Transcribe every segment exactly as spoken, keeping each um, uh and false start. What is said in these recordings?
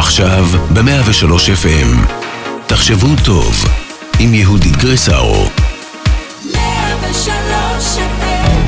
עכשיו ב-מאה ושלוש אף אם. תחשבו טוב עם יהודית גרסאו. מאה ושלוש אף אם.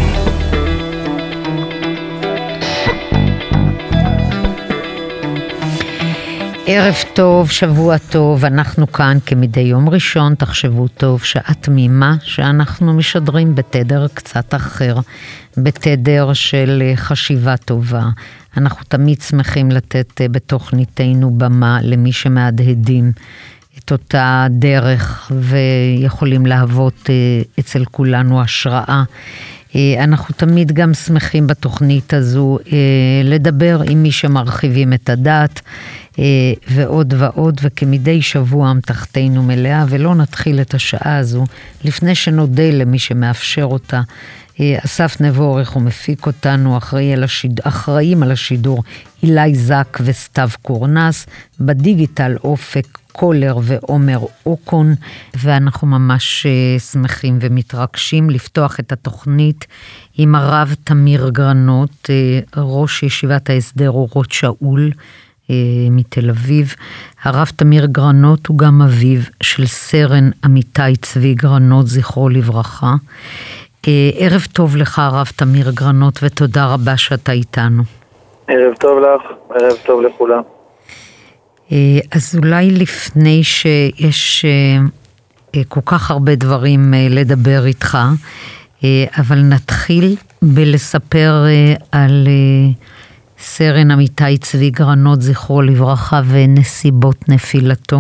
ערב טוב, שבוע טוב, אנחנו כאן כמדי יום ראשון, תחשבו טוב, שעה תמימה שאנחנו משדרים בתדר קצת אחר, בתדר של חשיבה טובה. אנחנו תמיד שמחים לתת בתוכניתנו במה למי שמהדהדים את אותה דרך ויכולים להוות אצל כולנו השראה. אנחנו תמיד גם שמחים בתוכנית הזו לדבר עם מי שמרחיבים את הדעת ועוד ועוד, וכמדי שבוע אמתחתנו מלאה, ולא נתחיל את השעה הזו לפני שנודה למי שמאפשר אותה. אסף נבורך ומפיק אותנו, אחראי על השיד... אחראים על השידור אילי זק וסתיו קורנס, בדיגיטל אופק קולר ועומר אוקון, ואנחנו ממש שמחים ומתרגשים לפתוח את התוכנית עם הרב תמיר גרנות, ראש ישיבת ההסדר אורות שאול מתל אביב. הרב תמיר גרנות הוא גם אביו של סרן אמיתי צבי גרנות, זכרו לברכה. ערב טוב לך הרב תמיר גרנות, ותודה רבה שאתה איתנו. ערב טוב לך, ערב טוב לכולם. אז אולי לפני שיש כל כך הרבה דברים לדבר איתך, אבל נתחיל בלספר על סרן אמיתי צבי גרנות, זכרו לברכה, ונסיבות נפילתו.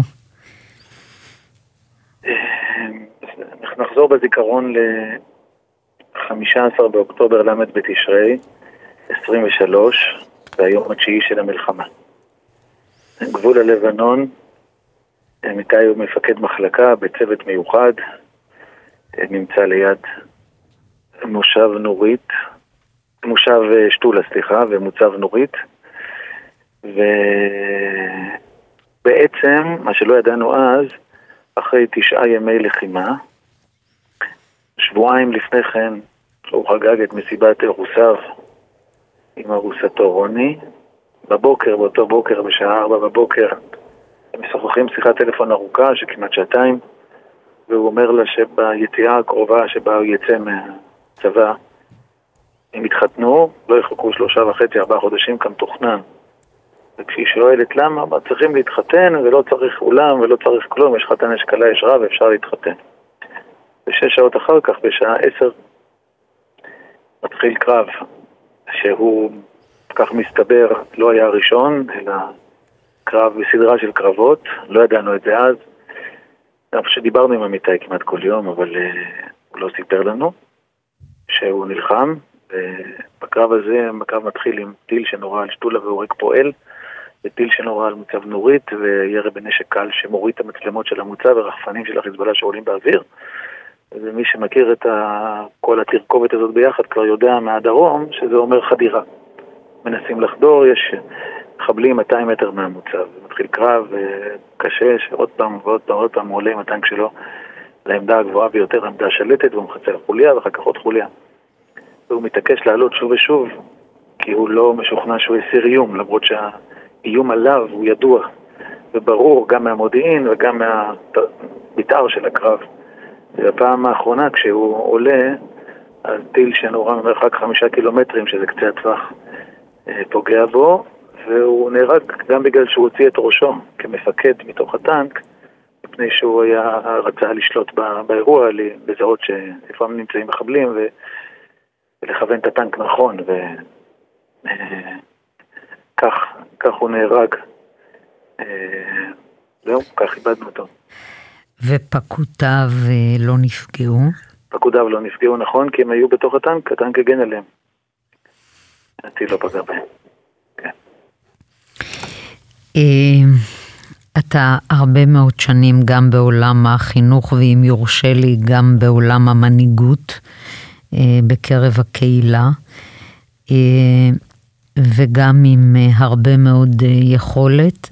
נחזור בזיכרון ל-חמישה עשר באוקטובר למד בתשרי עשרים ושלוש, והיום התשיעי של המלחמה. גבול הלבנון, אמיתי הוא מפקד מחלקה בצוות מיוחד, נמצא ליד מושב נורית, מושב שטולה, סליחה, ומוצב נורית, ובעצם, מה שלא ידענו אז, אחרי תשעה ימי לחימה, שבועיים לפני כן, הוא חגג את מסיבת אירוסיו עם ארוסתו רוני, בבוקר, באותו בוקר, בשעה ארבע בבוקר, הם משוחחים שיחת טלפון ארוכה שכמעט שעתיים, והוא אומר לה שביציאה הקרובה שבה הוא יצא מהצבא, הם התחתנו, לא יחכו שלושה וחצי, ארבעה חודשים כמתוכנן. וכשהיא שואלת למה, מה צריכים להתחתן ולא צריך אולם ולא צריך כלום, יש חתן, יש כלה, יש רב, ואפשר להתחתן. ושש שעות אחר כך, בשעה עשר, מתחיל קרב, שהוא כך מסתבר לא היה הראשון, אלא קרב בסדרה של קרבות, לא ידענו את זה אז. אנחנו שדיברנו עם אמיתי כמעט כל יום, אבל uh, הוא לא סיפר לנו שהוא נלחם. ובקרב הזה, הקרב מתחיל עם טיל שנורא על שטולה והורג פועל, וטיל שנורא על מוצב נורית, וירי בנשק קל שמוריד את המצלמות של המוצב ורחפנים של החיזבאללה שעולים באוויר. ומי שמכיר את ה... כל התרכובת הזאת ביחד כבר יודע מהדרום שזה אומר חדירה. מנסים לחדור, יש חבלים מאתיים מטר מהמוצב. מתחיל קרב קשה, שעוד פעם ועוד פעם ועוד פעם הוא עולה עם הטנק שלו לעמדה הגבוהה ביותר, לעמדה השלטת, והוא מחצה לחוליה ואחר כך עוד חוליה. והוא מתעקש לעלות שוב ושוב, כי הוא לא משוכנע שהוא יסיר איום, למרות שהאיום עליו הוא ידוע וברור גם מהמודיעין וגם מהביתר של הקרב. ובפעם האחרונה כשהוא עולה, על טיל שנורא ממרחק חמישה קילומטרים, שזה קצה הטווח, פוגע בו, והוא נהרג גם בגלל שהוא הוציא את ראשו כמפקד מתוך הטנק, מפני שהוא היה רצה לשלוט באירוע, לזהות שאיפה הם נמצאים מחבלים, ו... ולכוון את הטנק נכון, וכך כך הוא נהרג. זהו, כך איבדנו אותו. ופקודיו לא נפגעו? פקודיו לא נפגעו, נכון, כי הם היו בתוך הטנק, הטנק הגן עליהם. הטיל לא פגע בהם. כן. אתה הרבה מאוד שנים גם בעולם החינוך, ואם יורשה לי גם בעולם המנהיגות, בקרב הקהילה, וגם עם הרבה מאוד יכולת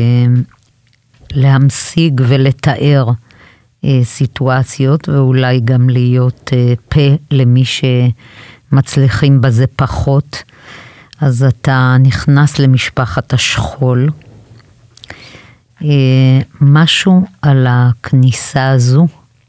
להמשיג ולתאר סיטואציות, ואולי גם להיות פה למי שמצליחים בזה פחות. אז אתה נכנס למשפחת השכול, משהו על הכניסה הזו?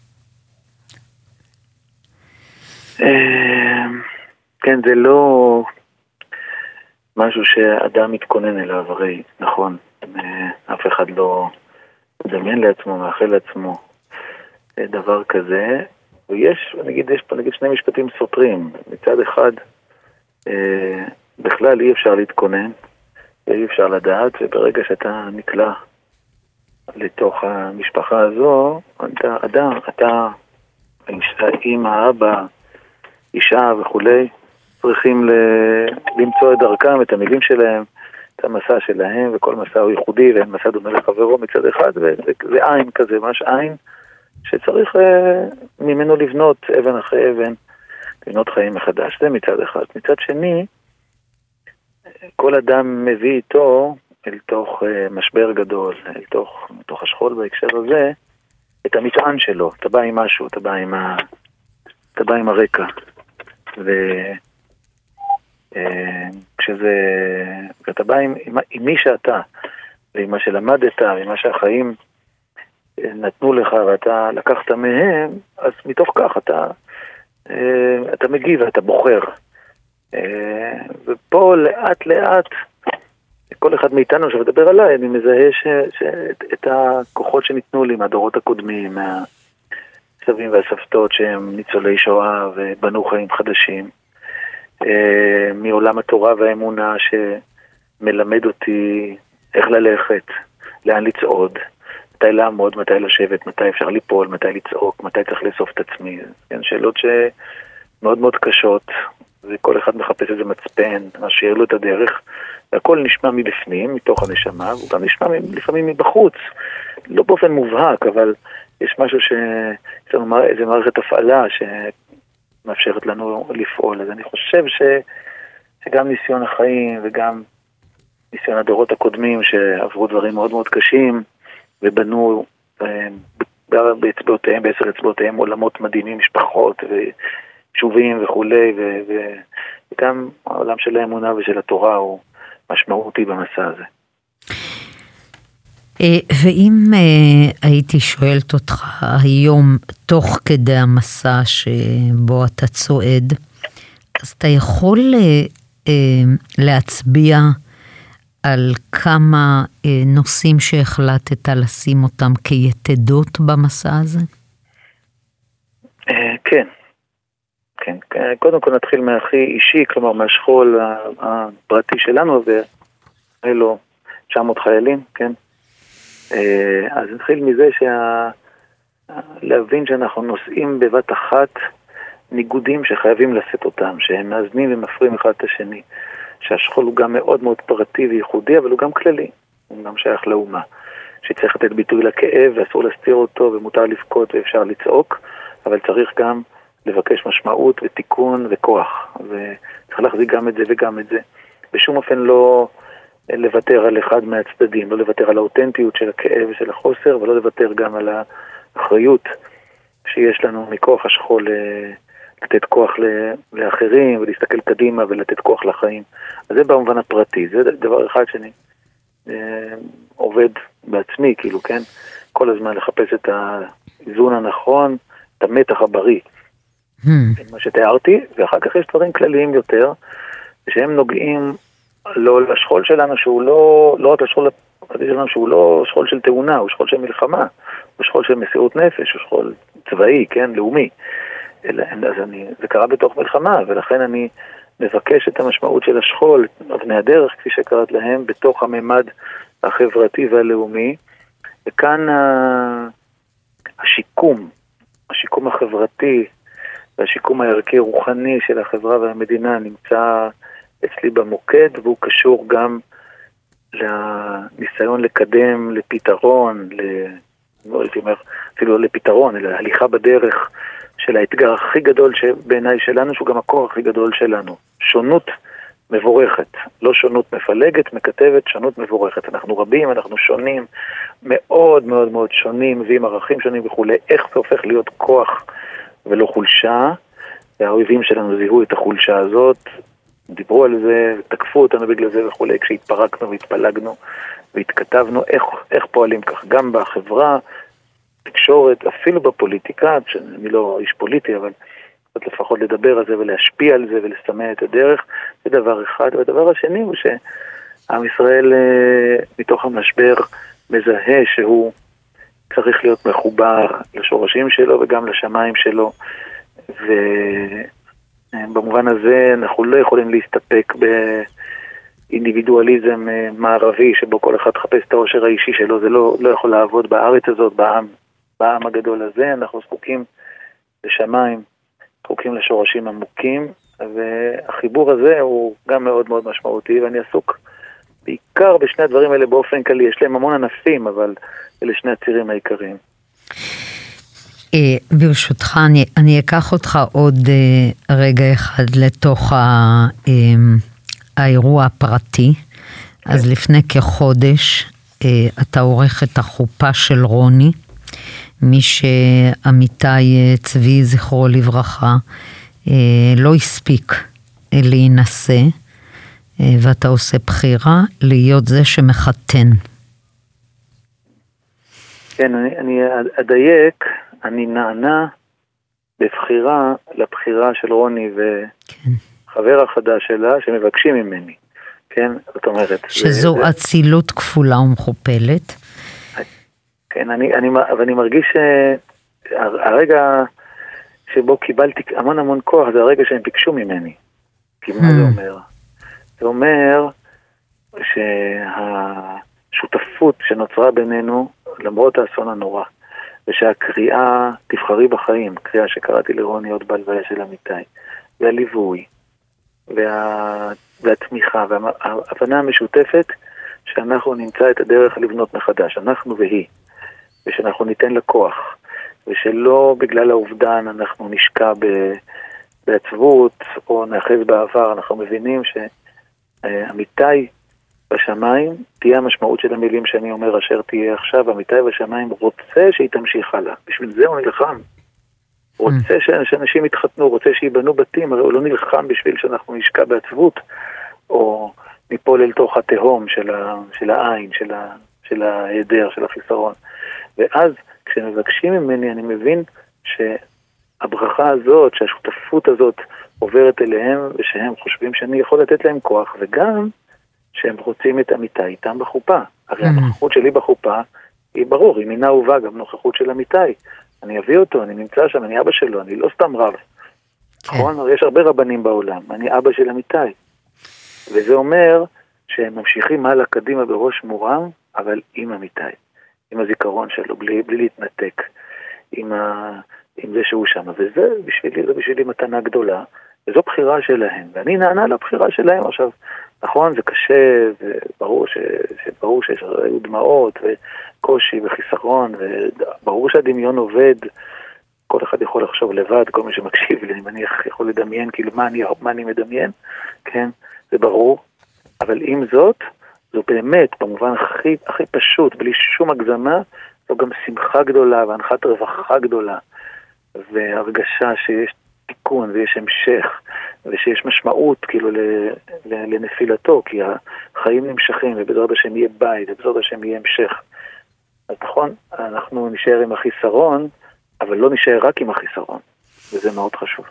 כן, זה לא משהו שאדם מתכונן אליו, הרי נכון, אף אחד לא מדמיין לעצמו, מאחל לעצמו דבר כזה, ויש, נגיד, יש פה נגיד שני משפטים סותרים. מצד אחד, בכלל אי אפשר להתכונן, אי אפשר לדעת, וברגע שאתה נקלע לתוך המשפחה הזו, אתה אדם, אתה, האמא, האבא, אישה וכולי, צריכים ל- למצוא את דרכם, את המילים שלהם, את המסע שלהם, וכל מסע הוא ייחודי, ואין מסע דומה לחברו מצד אחד, וזה עין כזה, ממש עין, שצריך אה, ממנו לבנות אבן אחרי אבן, לבנות חיים מחדש, זה מצד אחד. מצד שני, כל אדם מביא איתו אל תוך אה, משבר גדול, אל תוך, תוך השכול בהקשר הזה, את המטען שלו. אתה בא עם משהו, אתה בא עם, ה... אתה בא עם הרקע. ו... כשזה, כשאתה בא עם, עם, עם מי שאתה, ועם מה שלמדת, ועם מה שהחיים נתנו לך, ואתה לקחת מהם, אז מתוך כך אתה, אתה מגיב ואתה בוחר. ופה לאט לאט, כל אחד מאיתנו שמדבר עליי, אני מזהה ש, ש, את הכוחות שניתנו לי מהדורות הקודמים, מהסבים והסבתות שהם ניצולי שואה ובנו חיים חדשים. מעולם התורה והאמונה שמלמד אותי איך ללכת, לאן לצעוד, מתי לעמוד, מתי לשבת, מתי אפשר ליפול, מתי לצעוק, מתי צריך לאסוף את עצמי. כן, שאלות שמאוד מאוד קשות, וכל אחד מחפש איזה מצפן, משאיר לו את הדרך, והכל נשמע מבפנים, מתוך הנשמה, הוא גם נשמע לפעמים מבחוץ, לא באופן מובהק, אבל יש משהו ש... יש לנו איזה מערכת הפעלה ש... מאפשרת לנו לפעול. אז אני חושב ש, שגם ניסיון החיים וגם ניסיון הדורות הקודמים שעברו דברים מאוד מאוד קשים ובנו באצבעותיהם, בעשר אצבעותיהם עולמות מדהימים, משפחות ויישובים וכולי, וגם העולם של האמונה ושל התורה הוא משמעותי במסע הזה. ואם הייתי שואלת אותך היום, תוך כדי המסע שבו אתה צועד, אז אתה יכול להצביע על כמה נושאים שהחלטת לשים אותם כיתדות במסע הזה? כן. כן. קודם כל נתחיל מהכי אישי, כלומר מהשכול הפרטי שלנו, ואלו תשע מאות חיילים, כן? אז נתחיל מזה שה... להבין שאנחנו נושאים בבת אחת ניגודים שחייבים לשאת אותם, שהם מאזנים ומפרים אחד את השני, שהשכול הוא גם מאוד מאוד פרטי וייחודי, אבל הוא גם כללי, הוא גם שייך לאומה, שצריך לתת ביטוי לכאב ואסור להסתיר אותו ומותר לבכות ואפשר לצעוק, אבל צריך גם לבקש משמעות ותיקון וכוח, וצריך להחזיק גם את זה וגם את זה. בשום אופן לא לוותר על אחד מהצדדים, לא לוותר על האותנטיות של הכאב ושל החוסר, ולא לוותר גם על האחריות שיש לנו מכוח השכול לתת כוח לאחרים ולהסתכל קדימה ולתת כוח לחיים. אז זה במובן הפרטי, זה דבר אחד שאני עובד בעצמי, כאילו, כן? כל הזמן לחפש את האיזון הנכון, את המתח הבריא. מה שתיארתי, ואחר כך יש דברים כלליים יותר, שהם נוגעים לא לשכול שלנו, שהוא לא, לא רק לשכול שלנו, שהוא לא שכול של תאונה, הוא שכול של מלחמה, הוא שכול של מסירות נפש, הוא שכול צבאי, כן, לאומי. אז אני, זה קרה בתוך מלחמה, ולכן אני מבקש את המשמעות של השכול, אבני הדרך, כפי שקראת להם, בתוך הממד החברתי והלאומי, וכאן השיקום, השיקום החברתי, והשיקום הערכי רוחני של החברה והמדינה נמצא אצלי במוקד, והוא קשור גם לניסיון לקדם לפתרון, לא הייתי אומר אפילו לא לפתרון, אלא הליכה בדרך של האתגר הכי גדול בעיניי שלנו, שהוא גם הכוח הכי גדול שלנו. שונות מבורכת, לא שונות מפלגת, מקטבת, שונות מבורכת. אנחנו רבים, אנחנו שונים, מאוד מאוד מאוד שונים, ועם ערכים שונים וכולי. איך זה הופך להיות כוח ולא חולשה, והאויבים שלנו זיהו את החולשה הזאת, דיברו על זה, תקפו אותנו בגלל זה וכולי, כשהתפרקנו והתפלגנו והתכתבנו איך, איך פועלים כך, גם בחברה, תקשורת, אפילו בפוליטיקה, שאני לא איש פוליטי, אבל לפחות לדבר על זה ולהשפיע על זה ולסמן את הדרך, זה דבר אחד. והדבר השני הוא שעם ישראל מתוך המשבר מזהה שהוא צריך להיות מחובר לשורשים שלו וגם לשמיים שלו, ובמובן הזה אנחנו לא יכולים להסתפק באינדיבידואליזם מערבי שבו כל אחד חפש את האושר האישי שלו, זה לא, לא יכול לעבוד בארץ הזאת, בעם, בעם הגדול הזה. אנחנו זקוקים לשמיים, זקוקים לשורשים עמוקים, והחיבור הזה הוא גם מאוד מאוד משמעותי, ואני עסוק בעיקר בשני הדברים האלה באופן כללי. יש להם המון ענפים, אבל אלה שני הצירים העיקריים. ברשותך, אני, אני אקח אותך עוד רגע אחד לתוך האירוע הפרטי. אז לפני כחודש אתה עורך את החופה של רוני, מי שעמיתי צבי זכרו לברכה לא הספיק להינשא, ואתה עושה בחירה להיות זה שמחתן. כן, אני, אני אדייק, אני נענה בבחירה לבחירה של רוני וחבר החדש שלה שמבקשים ממני. כן, זאת אומרת. שזו זה, אצילות כפולה ומכופלת. כן, אני, אני, אבל אני מרגיש שהרגע שבו קיבלתי המון המון כוח, זה הרגע שהם ביקשו ממני. כי מה זה אומר? זה אומר שהשותפות שנוצרה בינינו, למרות האסון הנורא, ושהקריאה תבחרי בחיים, קריאה שקראתי לרוני עוד בהלוויה של אמיתי, והליווי, וה... והתמיכה, וההבנה המשותפת, שאנחנו נמצא את הדרך לבנות מחדש, אנחנו והיא, ושאנחנו ניתן לה כוח, ושלא בגלל האובדן אנחנו נשקע ב... בעצבות, או נאחז בעבר. אנחנו מבינים שאמיתי בשמיים, תהיה המשמעות של המילים שאני אומר אשר תהיה עכשיו, אמיתי בשמיים רוצה שהיא תמשיך הלאה. בשביל זה הוא נלחם. הוא רוצה שאנשים יתחתנו, רוצה שיבנו בתים, הרי הוא לא נלחם בשביל שאנחנו נשקע בעצבות, או ניפול אל תוך התהום של, ה, של העין, של, ה, של ההיעדר, של החיסרון. ואז כשמבקשים ממני אני מבין שהברכה הזאת, שהשותפות הזאת עוברת אליהם, ושהם חושבים שאני יכול לתת להם כוח, וגם שהם רוצים את אמיתי איתם בחופה. הרי הנוכחות שלי בחופה היא ברור, היא מינה הובא גם נוכחות של אמיתי. אני אביא אותו, אני נמצא שם, אני אבא שלו, אני לא סתם רב. נכון? יש הרבה רבנים בעולם, אני אבא של אמיתי. וזה אומר שהם ממשיכים הלאה קדימה בראש מורם, אבל עם אמיתי, עם הזיכרון שלו, בלי, בלי להתנתק, עם, ה, עם זה שהוא שם. וזה בשבילי, זה בשבילי מתנה גדולה, וזו בחירה שלהם, ואני נענה לבחירה שלהם. עכשיו, נכון, זה קשה, וברור ש, שברור שיש דמעות, וקושי וחיסרון, וברור שהדמיון עובד, כל אחד יכול לחשוב לבד, כל מי שמקשיב לי, אני מניח יכול לדמיין, כאילו מה אני, מה אני מדמיין, כן, זה ברור, אבל עם זאת, זו באמת, במובן הכי, הכי פשוט, בלי שום הגזמה, זו גם שמחה גדולה, והנחת רווחה גדולה, והרגשה שיש תיקון, ויש המשך, ושיש משמעות, כאילו, לנפילתו, כי החיים נמשכים, ובעזרת השם יהיה בית, ובעזרת השם יהיה המשך. אז נכון, אנחנו נשאר עם החיסרון, אבל לא נשאר רק עם החיסרון, וזה מאוד חשוב.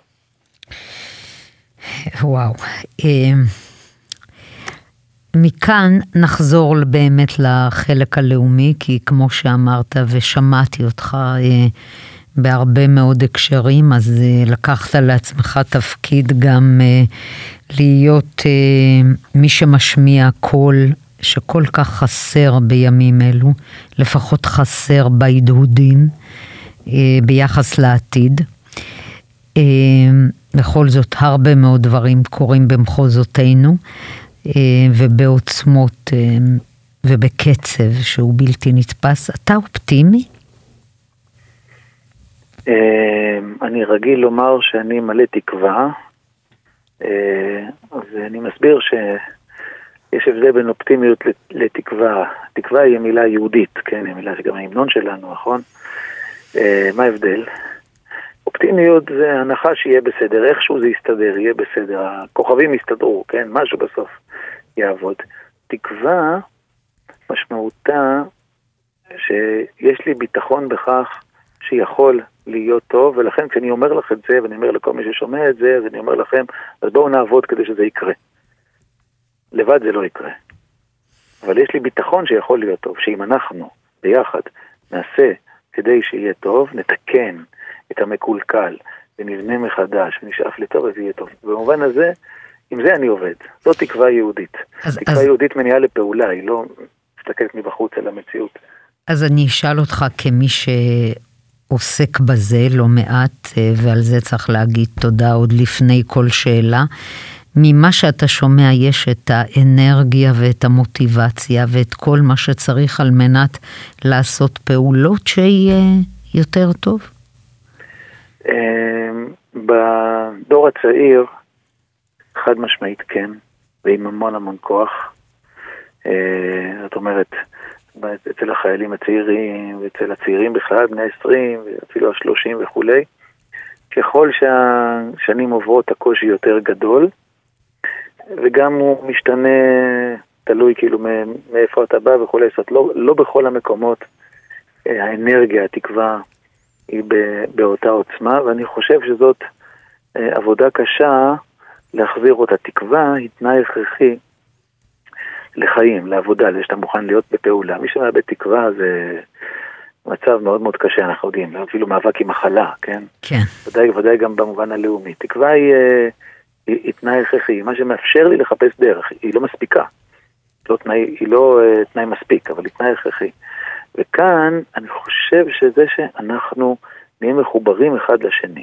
וואו. מכאן נחזור באמת לחלק הלאומי, כי כמו שאמרת ושמעתי אותך בהרבה מאוד הקשרים, אז לקחת לעצמך תפקיד גם להיות מי שמשמיע קול שכל כך חסר בימים אלו, לפחות חסר בהדהודים ביחס לעתיד. בכל זאת הרבה מאוד דברים קורים במחוזותינו, ובעוצמות ובקצב שהוא בלתי נתפס. אתה אופטימי? אני רגיל לומר שאני מלא תקווה, אז אני מסביר שיש הבדל בין אופטימיות לתקווה. תקווה היא מילה יהודית, כן, היא מילה שגם ההמנון שלנו, נכון? מה ההבדל? אופטימיות זה הנחה שיהיה בסדר, איכשהו זה יסתדר, יהיה בסדר, הכוכבים יסתדרו, כן, משהו בסוף יעבוד. תקווה משמעותה שיש לי ביטחון בכך שיכול להיות טוב, ולכן כשאני אומר לך את זה, ואני אומר לכל מי ששומע את זה, אז אני אומר לכם, אז בואו נעבוד כדי שזה יקרה. לבד זה לא יקרה. אבל יש לי ביטחון שיכול להיות טוב, שאם אנחנו ביחד נעשה כדי שיהיה טוב, נתקן את המקולקל, ונבנה מחדש, ונשאף לטוב, אז יהיה טוב. במובן הזה, עם זה אני עובד. זו תקווה יהודית. אז, תקווה אז... יהודית מניעה לפעולה, היא לא מסתכלת מבחוץ על המציאות. אז אני אשאל אותך כמי שעוסק בזה לא מעט, ועל זה צריך להגיד תודה עוד לפני כל שאלה. ממה שאתה שומע יש את האנרגיה ואת המוטיבציה ואת כל מה שצריך על מנת לעשות פעולות שיהיה יותר טוב? בדור הצעיר חד משמעית כן, ועם המון המון כוח. זאת אומרת, אצל החיילים הצעירים ואצל הצעירים בכלל, בני עשרים ואפילו השלושים וכולי, ככל שהשנים עוברות הקושי יותר גדול, וגם הוא משתנה, תלוי כאילו מאיפה אתה בא וכולי, זאת לא, לא בכל המקומות האנרגיה, התקווה היא באותה עוצמה, ואני חושב שזאת עבודה קשה להחזיר אותה. תקווה היא תנאי הכרחי לחיים, לעבודה, שאתה מוכן להיות בפעולה. מי שמאבד תקווה זה מצב מאוד מאוד קשה, אנחנו יודעים, אפילו מאבק עם מחלה, כן? כן. ודאי, ודאי גם במובן הלאומי. תקווה היא, היא, היא תנאי הכרחי, מה שמאפשר לי לחפש דרך, היא לא מספיקה. לא תנאי, היא לא תנאי מספיק, אבל היא תנאי הכרחי. וכאן אני חושב שזה שאנחנו נהיה מחוברים אחד לשני,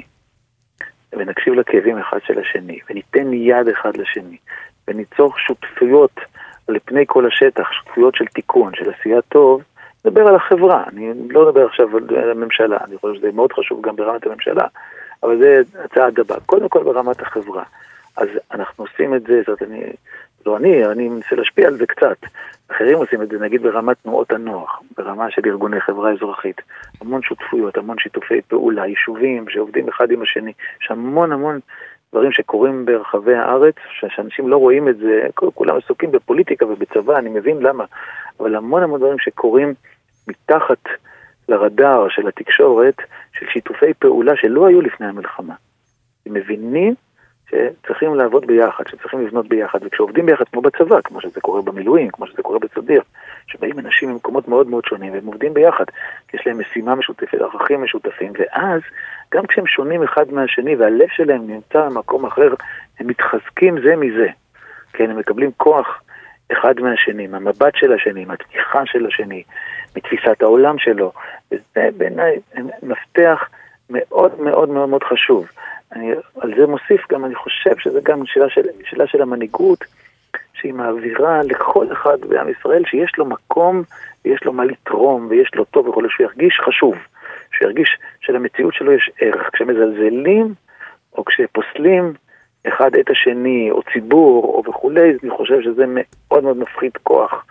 ונקשיב לכאבים אחד של השני, וניתן יד אחד לשני, וניצור שותפויות על פני כל השטח, שותפויות של תיקון, של עשייה טוב, נדבר על החברה, אני לא מדבר עכשיו על הממשלה, אני חושב שזה מאוד חשוב גם ברמת הממשלה, אבל זה הצעד הבא, קודם כל ברמת החברה. אז אנחנו עושים את זה, זאת אני, לא אני, אני מנסה להשפיע על זה קצת, אחרים עושים את זה, נגיד ברמת תנועות הנוח, ברמה של ארגוני חברה אזרחית, המון שותפויות, המון שיתופי פעולה, יישובים שעובדים אחד עם השני, יש המון המון דברים שקורים ברחבי הארץ, שאנשים לא רואים את זה, כולם עסוקים בפוליטיקה ובצבא, אני מבין למה, אבל המון המון דברים שקורים מתחת לרדאר של התקשורת, של שיתופי פעולה שלא היו לפני המלחמה. הם מבינים שצריכים לעבוד ביחד, שצריכים לבנות ביחד, וכשעובדים ביחד כמו בצבא, כמו שזה קורה במילואים, כמו שזה קורה בסדיר, שבאים אנשים ממקומות מאוד מאוד שונים, והם עובדים ביחד, כי יש להם משימה משותפת, ערכים משותפים, ואז גם כשהם שונים אחד מהשני, והלב שלהם נמצא במקום אחר, הם מתחזקים זה מזה, כן, הם מקבלים כוח אחד מהשני, מהמבט של השני, מהתמיכה של השני, מתפיסת העולם שלו, וזה בעיניי מפתח מאוד מאוד מאוד מאוד חשוב. אני, על זה מוסיף גם, אני חושב שזה גם שאלה של, שאלה של המנהיגות, שהיא מעבירה לכל אחד בעם ישראל, שיש לו מקום, ויש לו מה לתרום, ויש לו טוב וכל, שהוא ירגיש חשוב, שהוא ירגיש שלמציאות שלו יש ערך. כשמזלזלים, או כשפוסלים אחד את השני, או ציבור, או וכולי, אני חושב שזה מאוד מאוד מפחית כוח,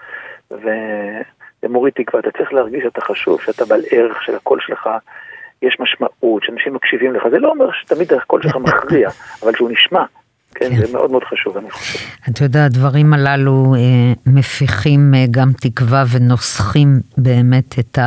ומוריד תקווה. אתה צריך להרגיש שאתה חשוב, שאתה בעל ערך, של הקול שלך, יש משמעות, שאנשים מקשיבים לך, זה לא אומר שתמיד הקול שלך מכריע, אבל שהוא נשמע, כן, כן. זה מאוד מאוד חשוב, אני חושב. אתה יודע, הדברים הללו אה, מפיחים אה, גם תקווה ונוסחים באמת את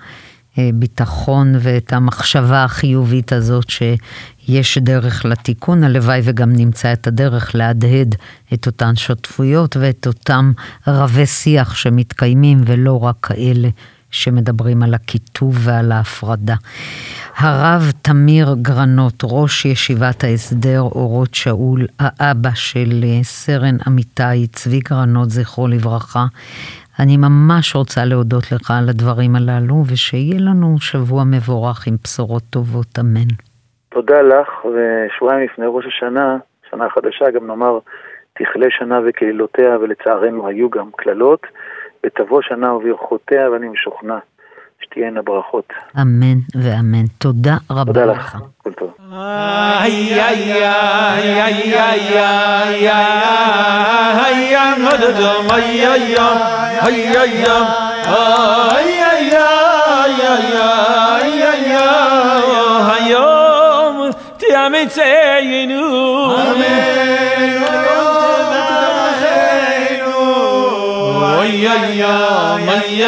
הביטחון ואת המחשבה החיובית הזאת שיש דרך לתיקון, הלוואי וגם נמצא את הדרך להדהד את אותן שותפויות ואת אותם רבי שיח שמתקיימים ולא רק כאלה שמדברים על הכיתוב ועל ההפרדה. הרב תמיר גרנות, ראש ישיבת ההסדר אורות שאול, האבא של סרן אמיתי צבי גרנות, זכרו לברכה, אני ממש רוצה להודות לך על הדברים הללו, ושיהיה לנו שבוע מבורך עם בשורות טובות, אמן. תודה לך, ושבועיים לפני ראש השנה, שנה חדשה, גם נאמר, תכלה שנה וקללותיה, ולצערנו היו גם קללות, ותבוא שנה וברכותיה, ואני משוכנע שתהיינה ברכות. אמן ואמן. תודה רבה תודה לך. לך. כל טוב. איי איי איי איי איי איי איי איי מדדם איי איי איי איי איי איי איי איי איי בחיינו אמן אוי אוי אוי אוי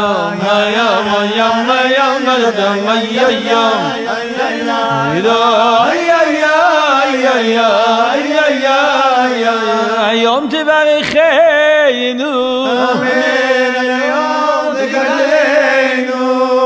היום תברכנו אמן היום תגדלנו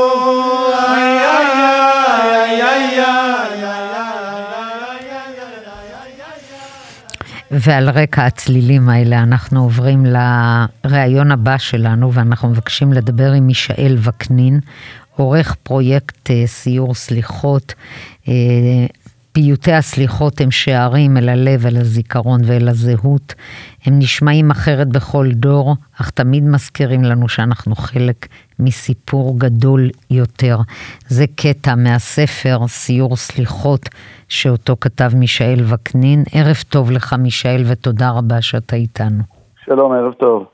ועל רקע הצלילים האלה אנחנו עוברים לראיון הבא שלנו, ואנחנו מבקשים לדבר עם מישאל וקנין, עורך פרויקט סיור סליחות. פיוטי הסליחות הם שערים אל הלב, אל הזיכרון ואל הזהות. הם נשמעים אחרת בכל דור, אך תמיד מזכירים לנו שאנחנו חלק מסיפור גדול יותר. זה קטע מהספר סיור סליחות שאותו כתב מישאל וקנין. ערב טוב לך מישאל, ותודה רבה שאתה איתנו. שלום, ערב טוב.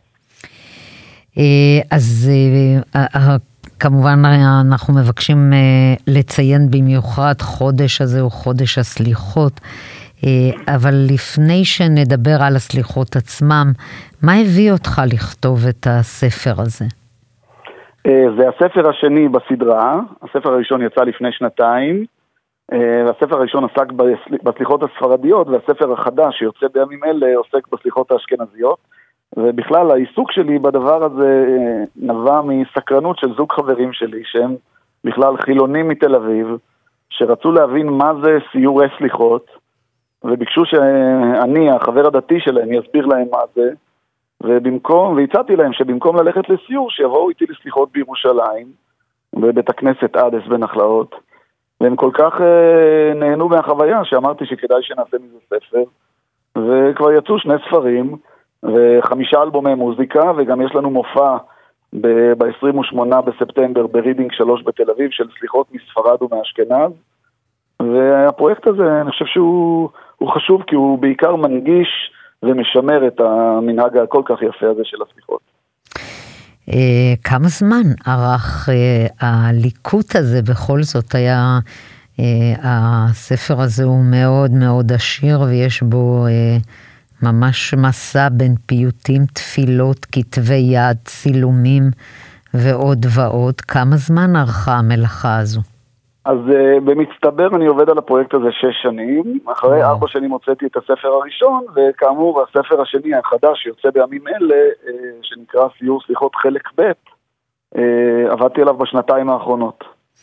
אז כמובן אנחנו מבקשים לציין במיוחד חודש הזה הוא חודש הסליחות, אבל לפני שנדבר על הסליחות עצמם, מה הביא אותך לכתוב את הספר הזה? זה הספר השני בסדרה. הספר הראשון יצא לפני שנתיים, והספר הראשון עסק בסליחות הספרדיות, והספר החדש שיוצא בימים אלה עוסק בסליחות האשכנזיות. ובכלל העיסוק שלי בדבר הזה נבע מסקרנות של זוג חברים שלי, שהם בכלל חילונים מתל אביב, שרצו להבין מה זה סיורי סליחות, וביקשו שאני, החבר הדתי שלהם, יסביר להם מה זה, ובמקום, והצעתי להם שבמקום ללכת לסיור, שיבואו איתי לסליחות בירושלים, בבית הכנסת עדס בנחלאות, והם כל כך נהנו מהחוויה, שאמרתי שכדאי שנעשה מזה ספר, וכבר יצאו שני ספרים, וחמישה אלבומי מוזיקה, וגם יש לנו מופע ב-עשרים ושמונה בספטמבר ברידינג שלוש בתל אביב של סליחות מספרד ומאשכנז. והפרויקט הזה אני חושב שהוא הוא חשוב, כי הוא בעיקר מנגיש ומשמר את המנהג הכל כך יפה הזה של הסליחות. כמה זמן ערך הליקוט הזה? בכל זאת היה, הספר הזה הוא מאוד מאוד עשיר, ויש בו ממש מסע בין פיוטים, תפילות, כתבי יד, צילומים ועוד ועוד. כמה זמן ערכה המלאכה הזו? אז uh, במצטבר אני עובד על הפרויקט הזה שש שנים. אחרי ארבע שנים הוצאתי את הספר הראשון, וכאמור הספר השני החדש שיוצא בימים אלה, uh, שנקרא סיור סליחות חלק ב', uh, עבדתי עליו בשנתיים האחרונות.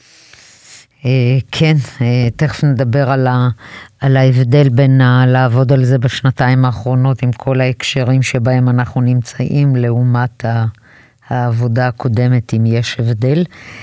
כן, תכף נדבר על, ה, על ההבדל בין לעבוד על זה בשנתיים האחרונות עם כל ההקשרים שבהם אנחנו נמצאים לעומת העבודה הקודמת, אם יש הבדל.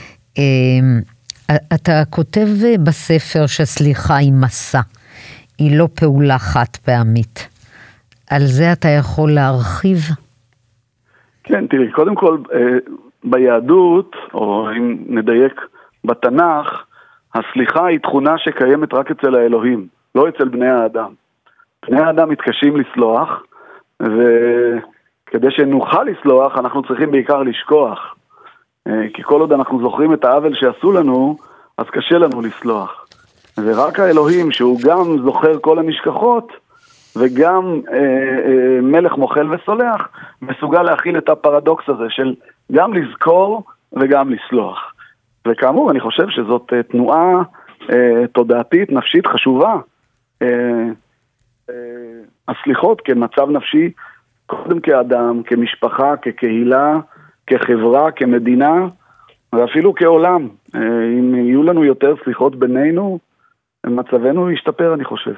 אתה כותב בספר שסליחה היא מסע, היא לא פעולה חד פעמית. על זה אתה יכול להרחיב? כן, תראי, קודם כל ביהדות, או אם נדייק בתנ"ך, הסליחה היא תכונה שקיימת רק אצל האלוהים, לא אצל בני האדם. בני האדם מתקשים לסלוח, וכדי שנוכל לסלוח אנחנו צריכים בעיקר לשכוח. כי כל עוד אנחנו זוכרים את העוול שעשו לנו, אז קשה לנו לסלוח. ורק האלוהים, שהוא גם זוכר כל המשכחות, וגם אה, אה, מלך מוחל וסולח, מסוגל להכיל את הפרדוקס הזה של גם לזכור וגם לסלוח. וכאמור, אני חושב שזאת uh, תנועה uh, תודעתית, נפשית חשובה. Uh, uh, הסליחות כמצב נפשי, קודם כאדם, כמשפחה, כקהילה, כחברה, כמדינה, ואפילו כעולם. Uh, אם יהיו לנו יותר סליחות בינינו, מצבנו ישתפר, אני חושב.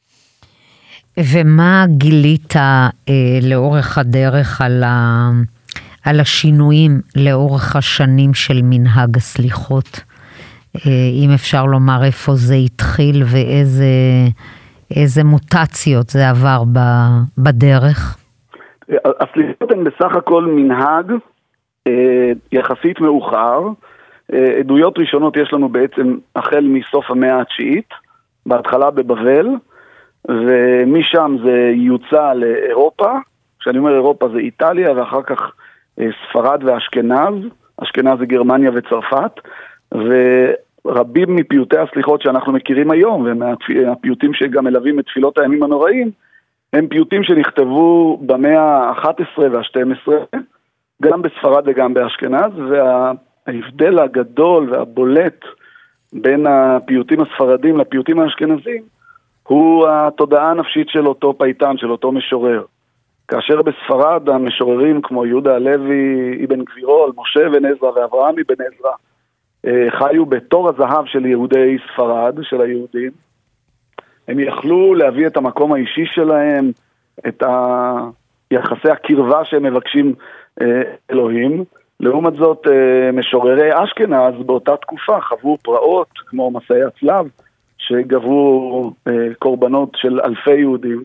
ומה גילית uh, לאורך הדרך על ה... על השינויים לאורך השנים של מנהג הסליחות? אם אפשר לומר איפה זה התחיל ואיזה איזה מוטציות זה עבר בדרך? הסליחות הן בסך הכל מנהג יחסית מאוחר. עדויות ראשונות יש לנו בעצם החל מסוף המאה התשיעית, בהתחלה בבבל, ומשם זה יוצא לאירופה. כשאני אומר אירופה זה איטליה, ואחר כך ספרד ואשכנז, אשכנז זה גרמניה וצרפת, רבים מפיוטי הסליחות שאנחנו מכירים היום, ומהפיוטים שגם מלווים את תפילות הימים הנוראים, הם פיוטים שנכתבו במאה ה-אחת עשרה וה-שתים עשרה, גם בספרד וגם באשכנז, וההבדל הגדול והבולט בין הפיוטים הספרדים לפיוטים האשכנזים, הוא התודעה הנפשית של אותו פייטן, של אותו משורר. כאשר בספרד המשוררים כמו יהודה הלוי, אבן גבירול, משה בן עזרא ואברהם אבן עזרא, חיו בתור הזהב של יהודי ספרד, של היהודים. הם יכלו להביא את המקום האישי שלהם, את יחסי הקרבה שהם מבקשים אלוהים. לעומת זאת, משוררי אשכנז באותה תקופה חוו פרעות כמו מסעי הצלב, שגבו קורבנות של אלפי יהודים.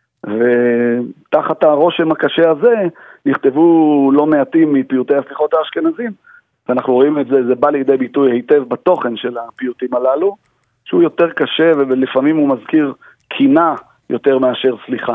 ותחת הרושם הקשה הזה נכתבו לא מעטים מפיוטי הסליחות האשכנזים, ואנחנו רואים את זה, זה בא לידי ביטוי היטב בתוכן של הפיוטים הללו, שהוא יותר קשה ולפעמים הוא מזכיר קינה יותר מאשר סליחה.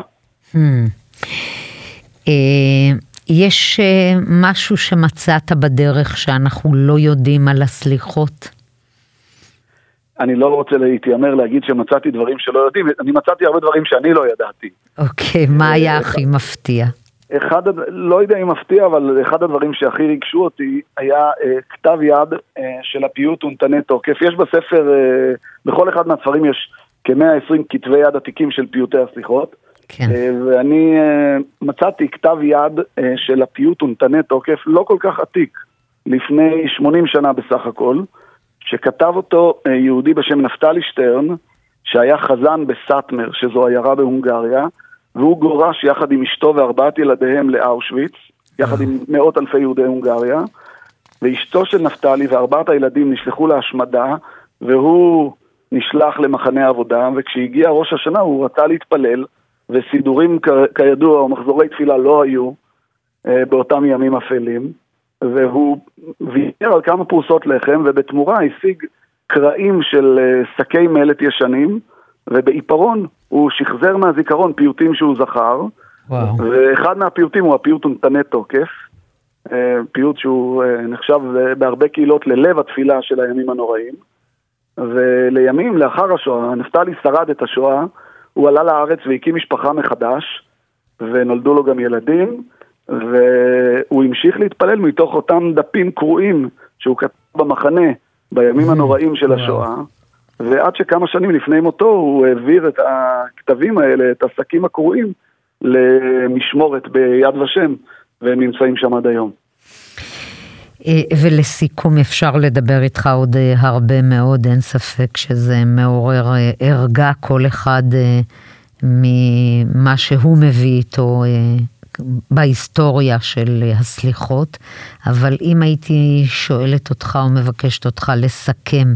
יש משהו שמצאת בדרך שאנחנו לא יודעים על הסליחות? אני לא רוצה להתיימר להגיד שמצאתי דברים שלא יודעים, אני מצאתי הרבה דברים שאני לא ידעתי. אוקיי, מה היה הכי מפתיע? אחד, לא יודע אם מפתיע, אבל אחד הדברים שהכי ריגשו אותי היה אה, כתב יד אה, של הפיוט ונתני תוקף. יש בספר, אה, בכל אחד מהספרים יש כ-מאה ועשרים כתבי יד עתיקים של פיוטי הסליחות. כן. אה, ואני אה, מצאתי כתב יד אה, של הפיוט ונתני תוקף, לא כל כך עתיק, לפני שמונים שנה בסך הכל, שכתב אותו אה, יהודי בשם נפתלי שטרן, שהיה חזן בסאטמר, שזו עיירה בהונגריה, והוא גורש יחד עם אשתו וארבעת ילדיהם לאושוויץ, יחד עם מאות אלפי יהודי הונגריה, ואשתו של נפתלי וארבעת הילדים נשלחו להשמדה, והוא נשלח למחנה עבודה, וכשהגיע ראש השנה הוא רצה להתפלל, וסידורים כידוע או מחזורי תפילה לא היו באותם ימים אפלים, והוא ויתר על כמה פרוסות לחם, ובתמורה השיג קרעים של שקי מלט ישנים, ובעיפרון הוא שחזר מהזיכרון פיוטים שהוא זכר, וואו. ואחד מהפיוטים הוא הפיוט ונתני תוקף, פיוט שהוא נחשב בהרבה קהילות ללב התפילה של הימים הנוראים, ולימים לאחר השואה, נפתלי שרד את השואה, הוא עלה לארץ והקים משפחה מחדש, ונולדו לו גם ילדים, והוא המשיך להתפלל מתוך אותם דפים קרועים שהוא כתב במחנה בימים הנוראים של השואה, ועד שכמה שנים לפני מותו הוא העביר את הכתבים האלה, את השקים הקרועים, למשמורת ביד ושם, והם נמצאים שם עד היום. ולסיכום אפשר לדבר איתך עוד הרבה מאוד, אין ספק שזה מעורר ערגה כל אחד ממה שהוא מביא איתו בהיסטוריה של הסליחות, אבל אם הייתי שואלת אותך או מבקשת אותך לסכם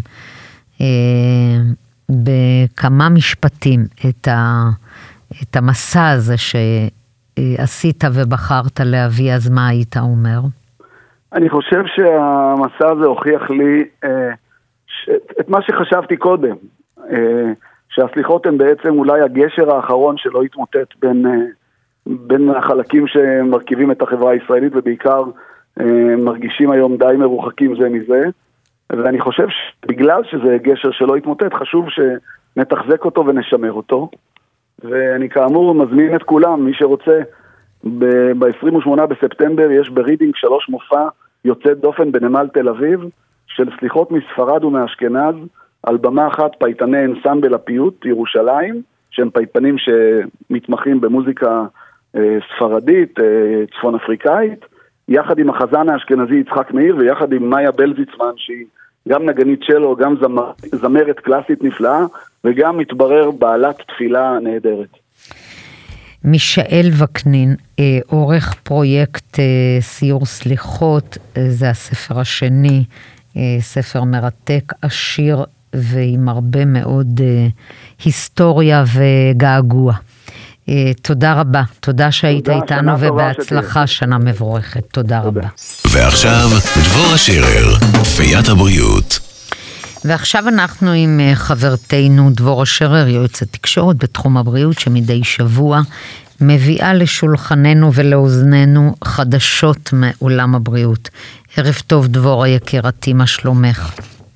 בכמה משפטים את, ה, את המסע הזה שעשית ובחרת להביא, אז מה היית אומר? אני חושב שהמסע הזה הוכיח לי אה, ש... את מה שחשבתי קודם, אה, שהסליחות הן בעצם אולי הגשר האחרון שלא יתמוטט בין, אה, בין החלקים שמרכיבים את החברה הישראלית, ובעיקר אה, מרגישים היום די מרוחקים זה מזה, ואני חושב שבגלל שזה גשר שלא יתמוטט, חשוב שנתחזק אותו ונשמר אותו, ואני כאמור מזמין את כולם, מי שרוצה, ב-עשרים ושמונה בספטמבר יש ברידינג שלוש מופע יוצא דופן בנמל תל אביב, של סליחות מספרד ומאשכנז, על במה אחת פייטני אנסמבל הפיוט ירושלים, שהם פייטנים שמתמחים במוזיקה אה, ספרדית, אה, צפון אפריקאית, יחד עם החזן האשכנזי יצחק מאיר, ויחד עם מאיה בלזיצמן, שהיא גם נגנית צ'לו, גם זמר, זמרת קלאסית נפלאה, וגם מתברר בעלת תפילה נהדרת. מישאל וקנין, עורך פרויקט סיור סליחות, זה הספר השני, ספר מרתק, עשיר ועם הרבה מאוד היסטוריה וגעגוע. תודה רבה, תודה שהיית איתנו ובהצלחה, שנה מבורכת, תודה רבה. ועכשיו דבורה שירר, פיית הבריאות. ועכשיו אנחנו עם חברתנו דבורה שרר, יועצת תקשורת בתחום הבריאות, שמדי שבוע מביאה לשולחננו ולאוזננו חדשות מעולם הבריאות. ערב טוב דבורה יקירתי, מה שלומך?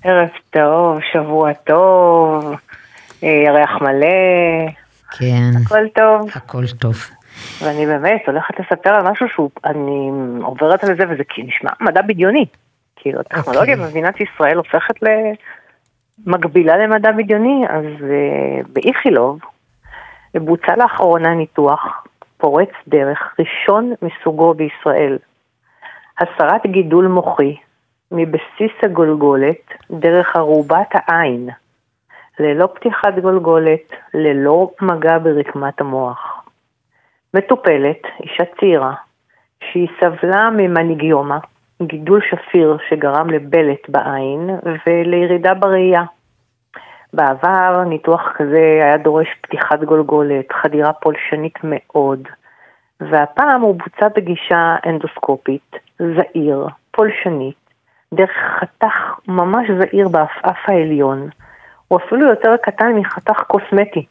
ערב טוב, שבוע טוב, ירח מלא, כן. הכל טוב. הכל טוב. ואני באמת הולכת לספר על משהו שאני עוברת על זה, וזה נשמע מדע בדיוני. כאילו, הטכנולוגיה במדינת ישראל הופכת למקבילה למדע בדיוני, אז באיכילוב בוצע לאחרונה ניתוח פורץ דרך ראשון מסוגו בישראל. הסרת גידול מוחי מבסיס הגולגולת דרך ארובת העין, ללא פתיחת גולגולת, ללא מגע ברקמת המוח. מטופלת, אישה צעירה, שהיא סבלה ממניגיומה, גידול שפיר שגרם לבלט בעין ולירידה בראייה. בעבר ניתוח כזה היה דורש פתיחת גולגולת, חדירה פולשנית מאוד, והפעם הוא בוצע בגישה אנדוסקופית, זעיר, פולשנית, דרך חתך ממש זעיר באפאף העליון, הוא אפילו יותר קטן מחתך קוסמטי,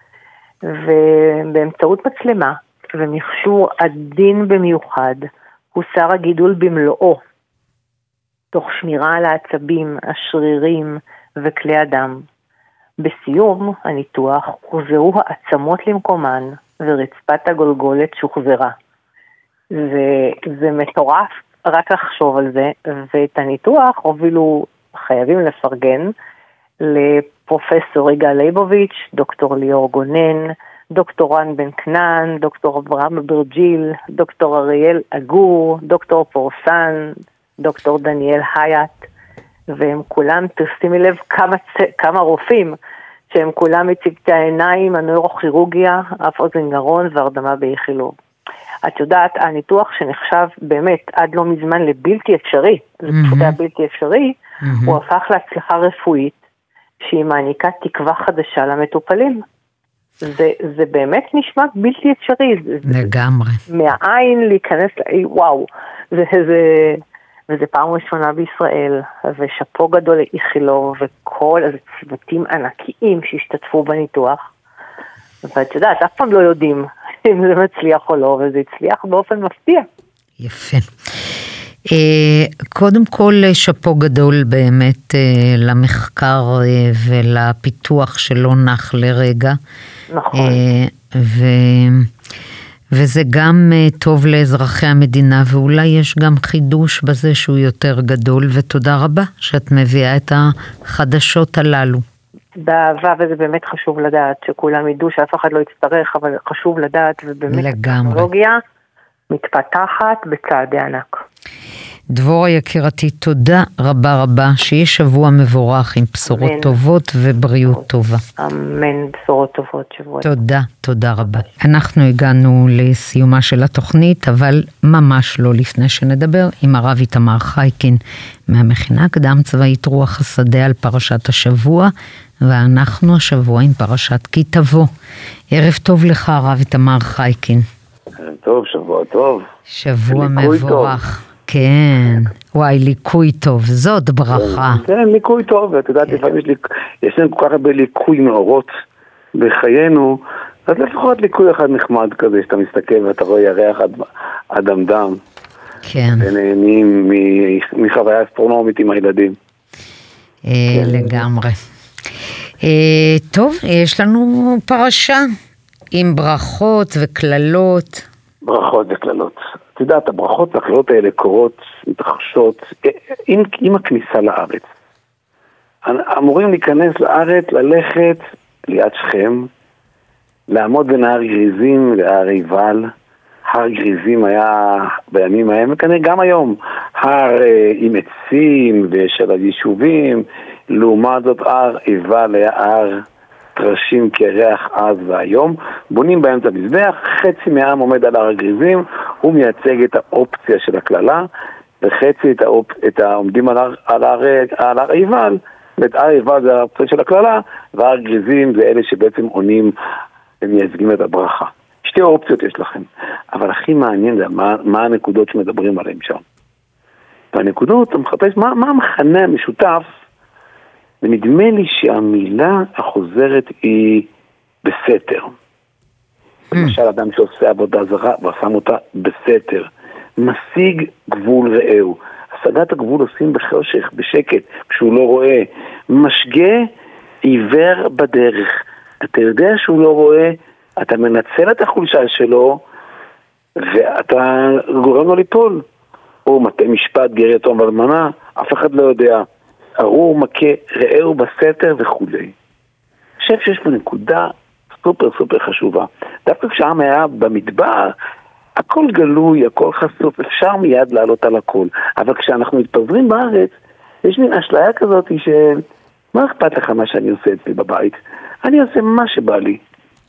ובאמצעות מצלמה ומכשור עדין במיוחד, הוסר הגידול במלואו, תוך שמירה על העצבים, השרירים וכלי הדם. בסיום הניתוח הוחזרו העצמות למקומן ורצפת הגולגולת שוחזרה. וזה מטורף רק לחשוב על זה, ואת הניתוח הובילו, חייבים לפרגן, לפרופסור יגאל ליבוביץ', דוקטור ליאור גונן, דוקטור רן בן כנען, דוקטור אברהם אברג'יל, דוקטור אריאל אגור, דוקטור פורסן, דוקטור דניאל הייט, והם כולם, תשימי לב כמה, כמה רופאים, שהם כולם מצוותי העיניים, הנוירוכירורגיה, אף אוזן גרון והרדמה באיכילוב. את יודעת, הניתוח שנחשב באמת עד לא מזמן לבלתי אפשרי, זה פשוט היה בלתי אפשרי, הוא הפך להצלחה רפואית, שהיא מעניקה תקווה חדשה למטופלים. זה, זה באמת נשמע בלתי אפשרי. לגמרי. מהעין להיכנס, וואו, זה, זה, וזה פעם ראשונה בישראל, ושפו גדול לאיכילוב, וכל הצוותים ענקיים שהשתתפו בניתוח, ואת יודעת, אף פעם לא יודעים אם זה מצליח או לא, וזה הצליח באופן מפתיע. יפה. קודם כל, שפו גדול באמת למחקר ולפיתוח שלא נח לרגע. נכון. ו... וזה גם טוב לאזרחי המדינה, ואולי יש גם חידוש בזה שהוא יותר גדול, ותודה רבה שאת מביאה את החדשות הללו. באהבה, וזה באמת חשוב לדעת, שכולם ידעו שאף אחד לא יצטרך, אבל חשוב לדעת, ובאמת הטכנולוגיה מתפתחת בצעדי ענק. דבורה יקירתי, תודה רבה רבה, שיהיה שבוע מבורך עם בשורות אמן. טובות ובריאות טובה. אמן, בשורות טובות, שבוע. תודה, תודה רבה. אנחנו הגענו לסיומה של התוכנית, אבל ממש לא לפני שנדבר עם הרב איתמר חייקין, מהמכינה הקדם צבאית רוח השדה על פרשת השבוע, ואנחנו השבוע עם פרשת כי תבוא. ערב טוב לך הרב איתמר חייקין. ערב טוב, שבוע טוב. שבוע מבורך. כן, וואי, ליקוי טוב, זאת ברכה. כן, ליקוי טוב, ואת יודעת, לפעמים יש לנו כל כך הרבה ליקוי מאורות בחיינו, אז לפחות ליקוי אחד נחמד כזה, שאתה מסתכל ואתה רואה ירח אדם-דם. כן. ונהנים מחוויה אסטרונומית עם הילדים. לגמרי. טוב, יש לנו פרשה עם ברכות וכללות. ברכות וכללות. את יודעת, הברכות והכללות האלה קורות, מתרחשות, עם, עם הכניסה לארץ. אמורים להיכנס לארץ, ללכת ליד שכם, לעמוד בין הר גריזים להר עיבל. הר גריזים היה בימים ההם, וכנראה גם היום, הר אה, עם עצים ושל היישובים, לעומת זאת הר עיבל היה הר טרשים כריח אז והיום, בונים באמצע מזבח, חצי מהעם עומד על הר הגריזים, הוא מייצג את האופציה של הכללה, וחצי את, האופ... את העומדים על הר, על הר, על הר עיבל, ואת הר עיבל זה האופציה של הכללה, והר הגריזים זה אלה שבעצם עונים ומייצגים את הברכה. שתי אופציות יש לכם, אבל הכי מעניין זה מה, מה הנקודות שמדברים עליהם שם. והנקודות, אתה מחפש מה, מה המחנה המשותף, ונדמה לי שהמילה החוזרת היא בסתר. למשל, אדם שעושה עבודה זרה ושם אותה בסתר, משיג גבול רעהו. הפסגת הגבול עושים בחושך, בשקט, כשהוא לא רואה. משגה עיוור בדרך. אתה יודע שהוא לא רואה, אתה מנצל את החולשה שלו, ואתה גורם לו ליפול. או מטה משפט, גר יתום ואלמנה, אף אחד לא יודע. ארור, מכה, רעהו בסתר וכו'. אני חושב שיש פה נקודה סופר סופר חשובה. דווקא כשהעם היה במדבר, הכל גלוי, הכל חשוף, אפשר מיד לעלות על הכל. אבל כשאנחנו מתפזרים בארץ, יש מין אשליה כזאת של, מה אכפת לך מה שאני עושה אצלי בבית? אני עושה מה שבא לי.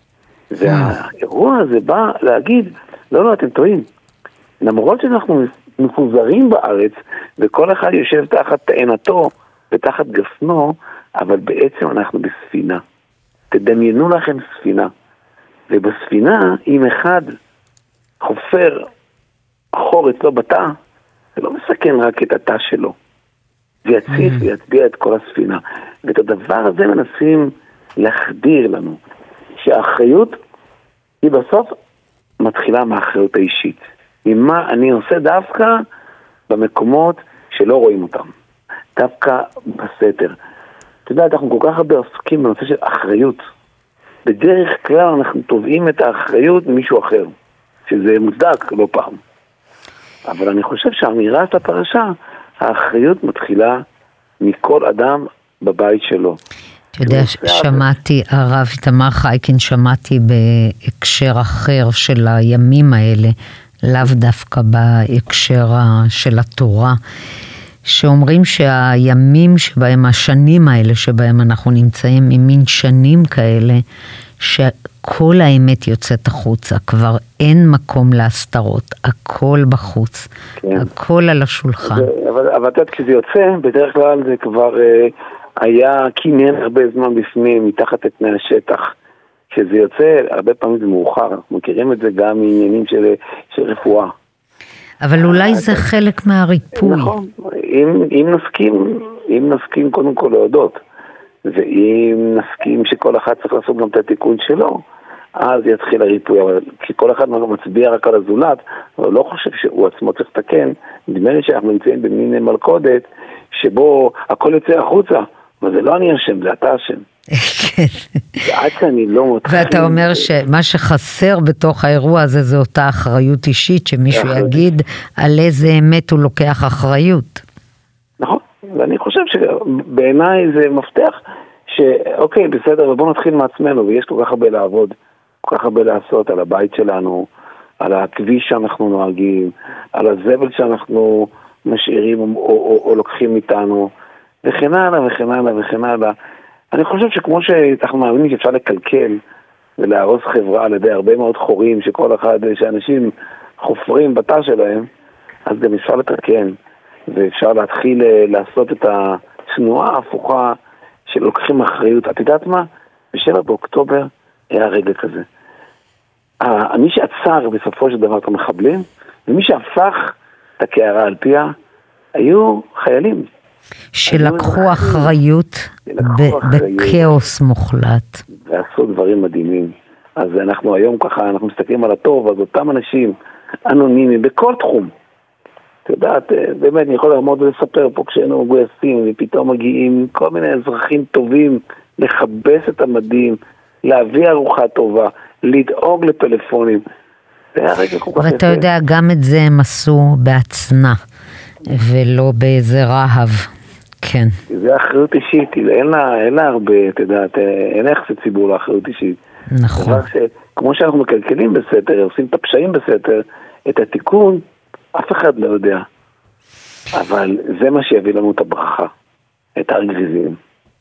והאירוע הזה בא להגיד, לא, לא, אתם טועים. למרות שאנחנו מפוזרים בארץ, וכל אחד יושב תחת תאנתו ותחת גפנו, אבל בעצם אנחנו בספינה. תדמיינו לכם ספינה. ובספינה, אם אחד חופר חור אצלו בתא, זה לא מסכן רק את התא שלו. זה יציף ויצביע את כל הספינה. ואת הדבר הזה מנסים להחדיר לנו, שהאחריות היא בסוף מתחילה מהאחריות האישית. ממה אני עושה דווקא במקומות שלא רואים אותם. דווקא בסתר. אתה יודע, אנחנו כל כך הרבה עוסקים בנושא של אחריות. בדרך כלל אנחנו תובעים את האחריות ממישהו אחר, שזה מוצדק לא פעם. אבל אני חושב שהאמירה של הפרשה, האחריות מתחילה מכל אדם בבית שלו. אתה יודע, שמעתי, הרב איתמר חייקין, שמעתי בהקשר אחר של הימים האלה, לאו דווקא בהקשר של התורה, שאומרים שהימים שבהם, השנים האלה שבהם אנחנו נמצאים, הם מין שנים כאלה, שכל האמת יוצאת החוצה, כבר אין מקום להסתרות, הכל בחוץ, כן. הכל על השולחן. זה, אבל, אבל תד, כשזה יוצא, בדרך כלל זה כבר אה, היה כינן הרבה זמן בפנים, מתחת את פני השטח. כשזה יוצא, הרבה פעמים זה מאוחר, אנחנו מכירים את זה גם מעניינים של, של רפואה. אבל אולי זה חלק מהריפוי. נכון, אם, אם נסכים, אם נסכים קודם כל להודות, ואם נסכים שכל אחד צריך לעשות גם את התיקון שלו, אז יתחיל הריפוי. אבל כי כל אחד מצביע רק על הזולת, אבל לא חושב שהוא עצמו צריך לתקן, נדמה לי שאנחנו נמצאים במין מלכודת, שבו הכל יוצא החוצה, אבל זה לא אני אשם, זה אתה אשם. כן. ועד שאני לא מתחיל... ואתה אומר שמה שחסר בתוך האירוע הזה, זה אותה אחריות אישית, שמישהו יגיד על איזה אמת הוא לוקח אחריות. נכון, ואני חושב שבעיניי זה מפתח, שאוקיי, בסדר, ובואו נתחיל מעצמנו, ויש כל כך הרבה לעבוד, כל כך הרבה לעשות על הבית שלנו, על הכביש שאנחנו נוהגים, על הזבל שאנחנו משאירים או, או, או, או לוקחים איתנו, וכן הלאה וכן הלאה וכן הלאה. אני חושב שכמו שאנחנו מאמינים שאפשר לקלקל ולהרוס חברה על ידי הרבה מאוד חורים, שכל אחד, שאנשים חופרים בתא שלהם, אז גם אפשר לתקן, ואפשר להתחיל לעשות את התנועה ההפוכה שלוקחים אחריות. את יודעת מה? בשבעה באוקטובר היה רגע כזה. מי שעצר בסופו של דבר את המחבלים, ומי שהפך את הקערה על פיה, היו חיילים. שלקחו אחריות בקאוס מוחלט. ועשו דברים מדהימים. אז אנחנו היום ככה, אנחנו מסתכלים על הטוב, אז אותם אנשים אנונימיים בכל תחום. אתה יודעת, באמת, אני יכול לעמוד ולספר פה כשהיינו מגויסים, ופתאום מגיעים כל מיני אזרחים טובים, לחבש את המדים, להביא ארוחה טובה, לדאוג לפלאפונים. זה היה רגע כל כך יפה. ואתה יודע, גם את זה הם עשו בעצנה, ולא באיזה רהב. כן. זה אחריות אישית, אין לה, אין לה הרבה, אתה יודעת, אין יחסי ציבור לאחריות אישית. נכון. כמו שאנחנו מקלקלים בסתר, עושים את הפשעים בסתר, את התיקון, אף אחד לא יודע. אבל זה מה שיביא לנו את הברכה, את הרגזים.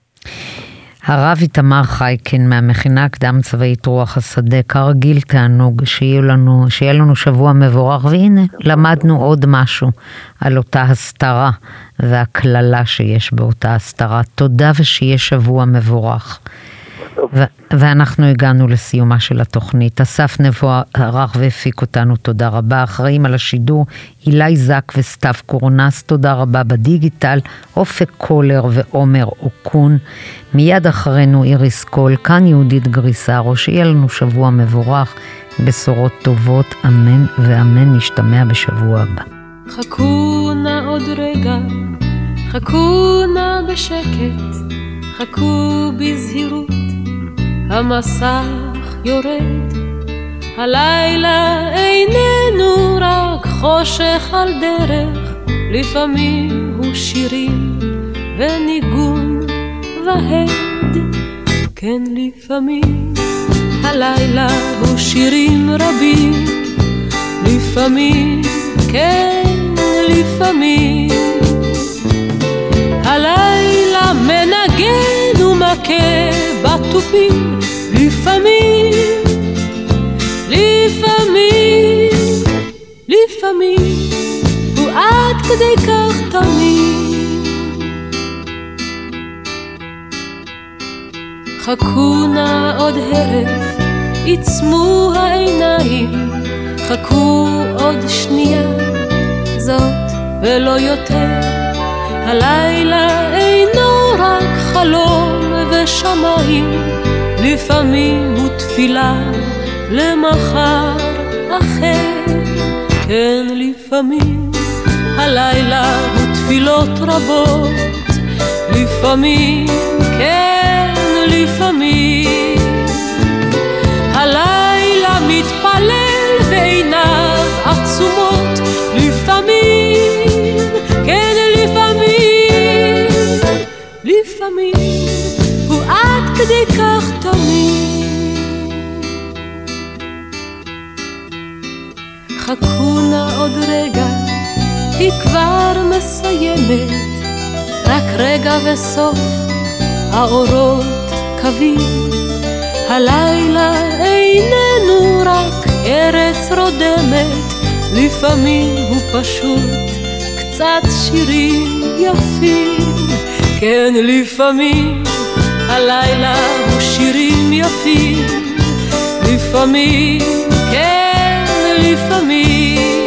הרב איתמר חייקין מהמכינה הקדם צבאית רוח השדה, כרגיל תענוג, שיהיה לנו, שיהיה לנו שבוע מבורך, והנה למדנו עוד משהו על אותה הסתרה והכללה שיש באותה הסתרה. תודה ושיהיה שבוע מבורך. ו- ואנחנו הגענו לסיומה של התוכנית. אסף נבו ערך והפיק אותנו, תודה רבה. אחראים על השידור אילי זק וסתיו קורנס, תודה רבה בדיגיטל, אופק קולר ועומר אוקון. מיד אחרינו איריס קול, כאן יהודית גריסרו, שיהיה לנו שבוע מבורך, בשורות טובות, אמן ואמן, נשתמע בשבוע הבא. חכו נא עוד רגע, חכו נא בשקט, חכו בזהירות, המסך יורד, הלילה איננו רק חושך על דרך, לפעמים הוא שירים וניגון והד, כן לפעמים הלילה הוא שירים רבים, לפעמים כן לפעמים הלילה מנגן ומכה בתופים, לפעמים לפעמים לפעמים הוא עד כדי כך תמיד. חכו נא עוד הרף, עצמו העיניים, חכו עוד שנייה, זאת ולא יותר, הלילה אינו רק חלום ושמיים, לפעמים הוא תפילה למחר אחר, כן לפעמים הלילה הוא תפילות רבות, לפעמים כן לפעמים הלילה מתפלל ועיניו עצומות, לפעמים כן לפעמים לפעמים הוא עד כדי כך תמיד. חכו נא עוד רגע, היא כבר מסיימת, רק רגע וסוף האורות קווים, הלילה איננו רק ארץ רודמת, לפעמים הוא פשוט קצת שירים יפים, כן לפעמים הלילה הוא שירים יפים, לפעמים כן לפעמים